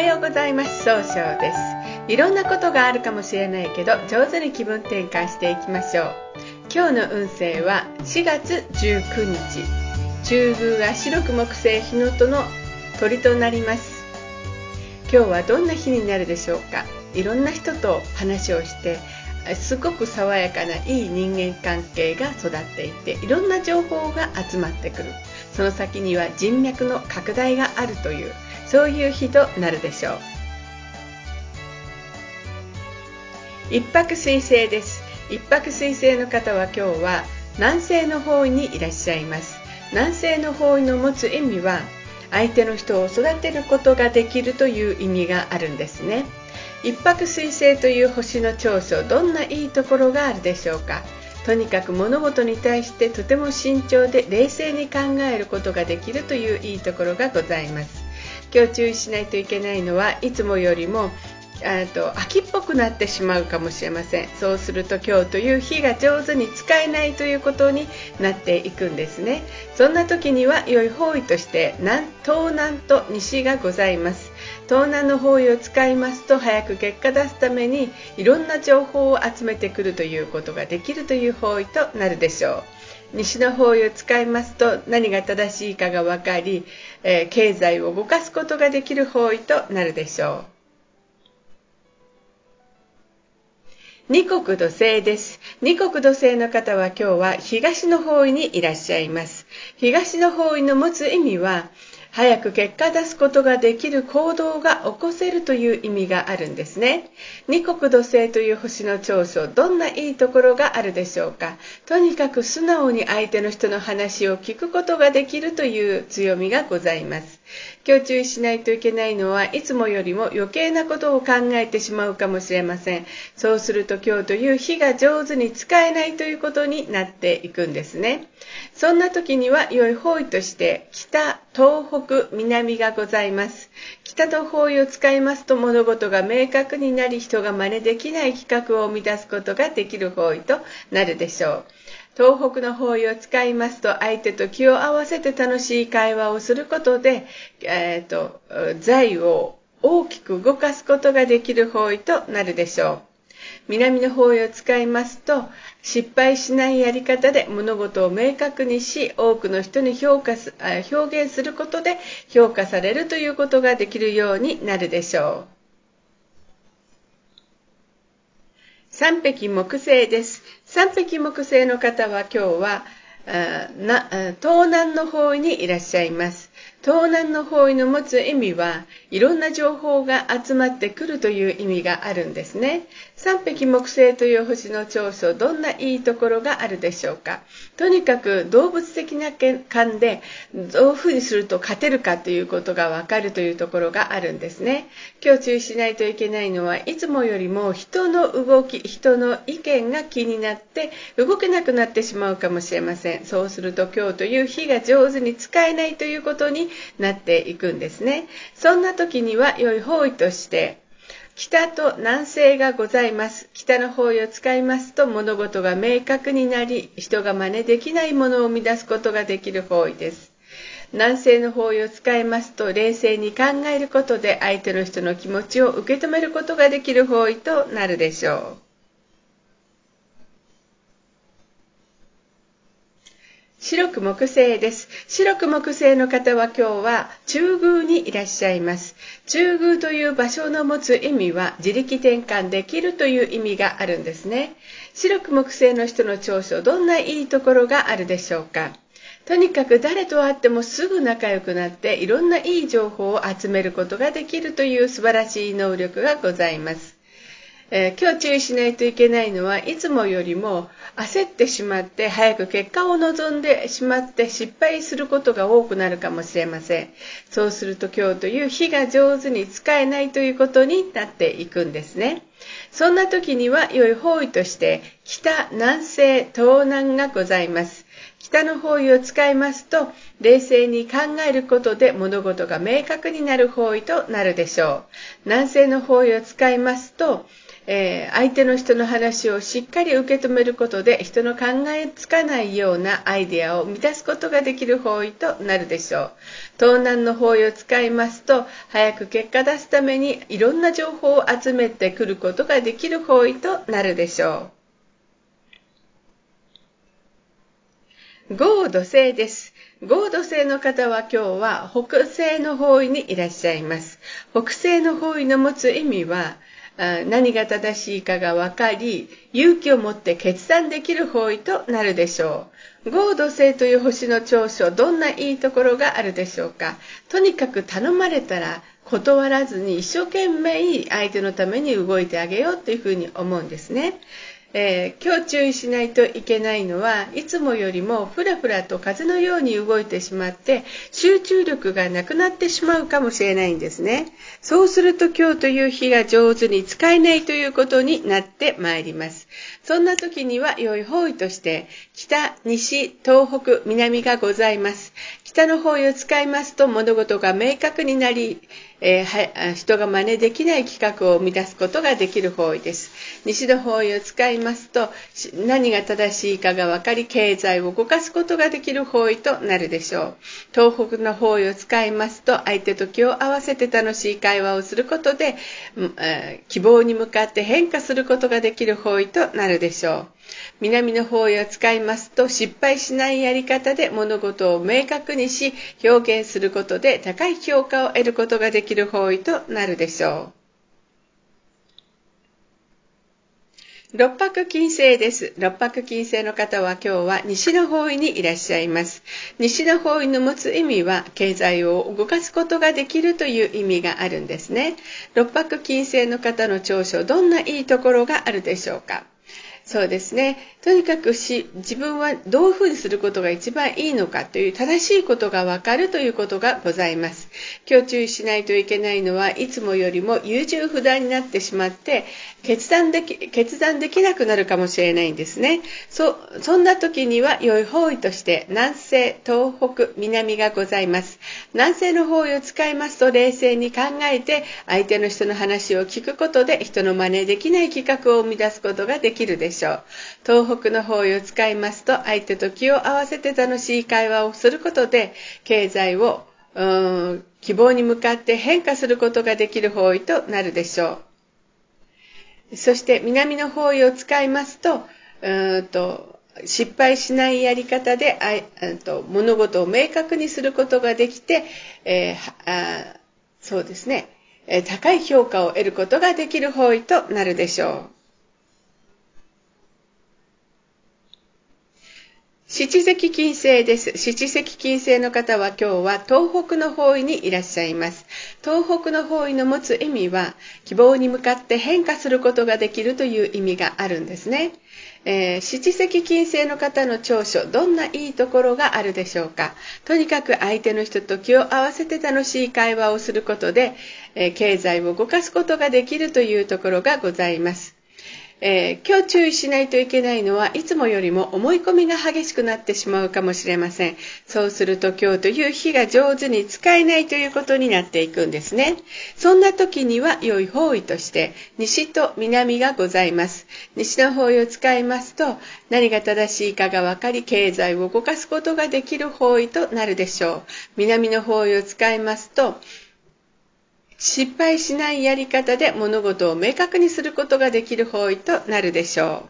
ようございます。総称です。いろんなことがあるかもしれないけど、上手に気分転換していきましょう。今日の運勢は4月19日。中宮が白く木星日のとの鳥となります。今日はどんな日になるでしょうか。いろんな人と話をして、すごく爽やかないい人間関係が育っていて、いろんな情報が集まってくる。その先には人脈の拡大があるという、そういう日となるでしょう。一泊水星です。一泊水星の方は今日は南西の方位にいらっしゃいます。南西の方位の持つ意味は、相手の人を育てることができるという意味があるんですね。一泊水星という星の長所、どんないいところがあるでしょうか。とにかく物事に対してとても慎重で冷静に考えることができるといういいところがございます。今日注意しないといけないのは、いつもよりも秋っぽくなってしまうかもしれません。そうすると今日という日が上手に使えないということになっていくんですね。そんな時には良い方位として東南と西がございます。東南の方位を使いますと、早く結果出すためにいろんな情報を集めてくるということができるという方位となるでしょう。西の方位を使いますと、何が正しいかが分かり、経済を動かすことができる方位となるでしょう。二国土星です。二国土星の方は今日は東の方位にいらっしゃいます。東の方位の持つ意味は、早く結果出すことができる行動が起こせるという意味があるんですね。二国土星という星の長所、どんないいところがあるでしょうか。とにかく素直に相手の人の話を聞くことができるという強みがございます。今日注意しないといけないのは、いつもよりも余計なことを考えてしまうかもしれません。そうすると今日という日が上手に使えないということになっていくんですね。そんな時には良い方位として北、東北、南がございます。北の方位を使いますと、物事が明確になり、人が真似できない企画を生み出すことができる方位となるでしょう。東北の方位を使いますと、相手と気を合わせて楽しい会話をすることで、財を大きく動かすことができる方位となるでしょう。南の方位を使いますと、失敗しないやり方で物事を明確にし、多くの人に表現することで評価されるということができるようになるでしょう。三匹木星です。三匹木星の方は今日は東南の方位にいらっしゃいます。東南の方位の持つ意味は、いろんな情報が集まってくるという意味があるんですね。三匹木星という星の長所、どんないいところがあるでしょうか。とにかく動物的な勘で、どういうふうにすると勝てるかということがわかるというところがあるんですね。今日注意しないといけないのは、いつもよりも人の動き、人の意見が気になって動けなくなってしまうかもしれません。そうすると今日という日が上手に使えないということになっていくんですね。そんな時には良い方位として北と南西がございます。北の方位を使いますと、物事が明確になり、人が真似できないものを生み出すことができる方位です。南西の方位を使いますと、冷静に考えることで相手の人の気持ちを受け止めることができる方位となるでしょう。白く木星です。白く木星の方は今日は中宮にいらっしゃいます。中宮という場所の持つ意味は、自力転換できるという意味があるんですね。白く木星の人の長所、どんないいところがあるでしょうか。とにかく誰と会ってもすぐ仲良くなって、いろんないい情報を集めることができるという素晴らしい能力がございます。今日注意しないといけないのは、いつもよりも焦ってしまって早く結果を望んでしまって失敗することが多くなるかもしれません。そうすると今日という日が上手に使えないということになっていくんですね。そんな時には良い方位として北、南西、東南がございます。北の方位を使いますと、冷静に考えることで物事が明確になる方位となるでしょう。南西の方位を使いますと、 相手の人の話をしっかり受け止めることで人の考えつかないようなアイデアを満たすことができる方位となるでしょう。東南の方位を使いますと早く結果出すためにいろんな情報を集めてくることができる方位となるでしょう。豪土星です。豪土星の方は今日は北西の方位にいらっしゃいます。北西の方位の持つ意味は何が正しいかが分かり、勇気を持って決断できる方位となるでしょう。豪土星という星の長所、どんないいところがあるでしょうか。とにかく頼まれたら断らずに一生懸命相手のために動いてあげようというふうに思うんですね。今日注意しないといけないのはいつもよりもふらふらと風のように動いてしまって集中力がなくなってしまうかもしれないんですね。そうすると今日という日が上手に使えないということになってまいります。そんな時には良い方位として北、西、東北、南がございます。北の方位を使いますと物事が明確になり、人が真似できない企画を生み出すことができる方位です。西の方位を使いますと何が正しいかが分かり経済を動かすことができる方位となるでしょう。東北の方位を使いますと相手と気を合わせて楽しい会話をすることで、希望に向かって変化することができる方位となるでしょう。南の方位を使いますと失敗しないやり方で物事を明確にし表現することで高い評価を得ることができる方位となるでしょう。六白金星です。六白金星の方は今日は西の方位にいらっしゃいます。西の方位の持つ意味は経済を動かすことができるという意味があるんですね。六白金星の方の長所、どんないいところがあるでしょうか。そうですね。とにかく自分はどういうふうにすることが一番いいのかという正しいことがわかるということがございます。今日注意しないといけないのはいつもよりも優柔不断になってしまって決断できなくなるかもしれないんですね。そんな時には良い方位として南西、東北、南がございます。南西の方位を使いますと冷静に考えて相手の人の話を聞くことで人の真似できない企画を生み出すことができるでしょう。東北の方位を使いますと相手と気を合わせて楽しい会話をすることで経済を希望に向かって変化することができる方位となるでしょう。そして南の方位を使いますと失敗しないやり方で物事を明確にすることができて、そうですね、高い評価を得ることができる方位となるでしょう。七石金星です。七石金星の方は今日は東北の方位にいらっしゃいます。東北の方位の持つ意味は希望に向かって変化することができるという意味があるんですね。七石金星の方の長所、どんないいところがあるでしょうか。とにかく相手の人と気を合わせて楽しい会話をすることで、経済を動かすことができるというところがございます。今日注意しないといけないのはいつもよりも思い込みが激しくなってしまうかもしれません。そうすると今日という日が上手に使えないということになっていくんですね。そんな時には良い方位として西と南がございます。西の方位を使いますと何が正しいかが分かり経済を動かすことができる方位となるでしょう。南の方位を使いますと失敗しないやり方で物事を明確にすることができる方位となるでしょう。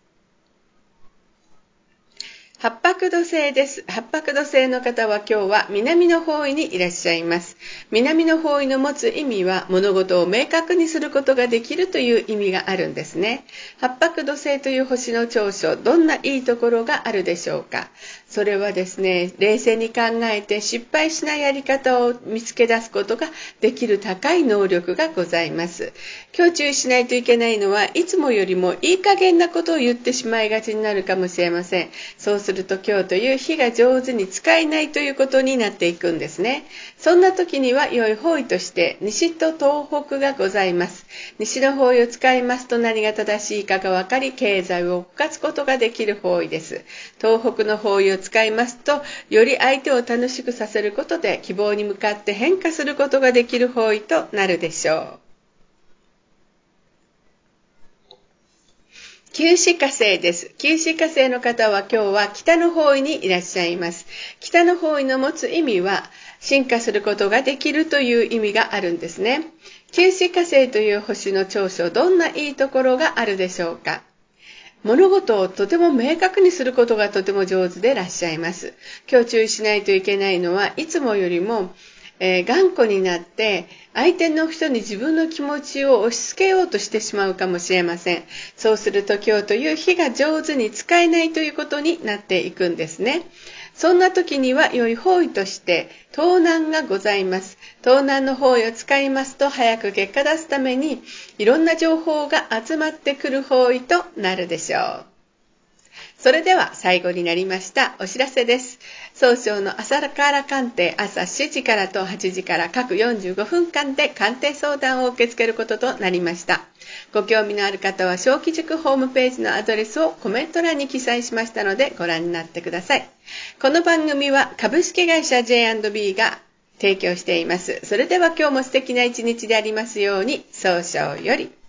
八白土星です。八白土星の方は今日は南の方位にいらっしゃいます。南の方位の持つ意味は物事を明確にすることができるという意味があるんですね。八白土星という星の長所、どんないいところがあるでしょうか。それはですね、冷静に考えて失敗しないやり方を見つけ出すことができる高い能力がございます。今日注意しないといけないのはいつもよりもいい加減なことを言ってしまいがちになるかもしれません。そうすると今日という日が上手に使えないということになっていくんですね。そんな時には良い方位として西と東北がございます。西の方位を使いますと何が正しいかが分かり経済を動かすことができる方位です。東北の方位を使いますとより相手を楽しくさせることで希望に向かって変化することができる方位となるでしょう。 九死火星です。九死火星の方は今日は北の方位にいらっしゃいます。北の方位の持つ意味は進化することができるという意味があるんですね。九死火星という星の長所、どんないいところがあるでしょうか。物事をとても明確にすることがとても上手でいらっしゃいます。今日注意しないといけないのはいつもよりも頑固になって相手の人に自分の気持ちを押し付けようとしてしまうかもしれません。そうすると今日という日が上手に使えないということになっていくんですね。そんな時には良い方位として盗難がございます。盗難の方位を使いますと早く結果出すためにいろんな情報が集まってくる方位となるでしょう。それでは最後になりましたお知らせです。早朝の朝から鑑定、朝7時からと8時から各45分間で鑑定相談を受け付けることとなりました。ご興味のある方は小規塾ホームページのアドレスをコメント欄に記載しましたのでご覧になってください。この番組は株式会社 J&B が提供しています。それでは今日も素敵な一日でありますように、早々より。